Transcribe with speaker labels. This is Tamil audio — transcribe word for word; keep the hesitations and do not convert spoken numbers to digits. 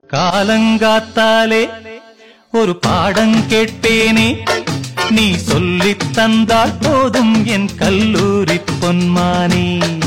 Speaker 1: காலங்காத்தாலே ஒரு பாடம் கேட்பேனே, நீ சொல்லித் தந்தால் போதும் என் கல்லூரி பொன்மானே.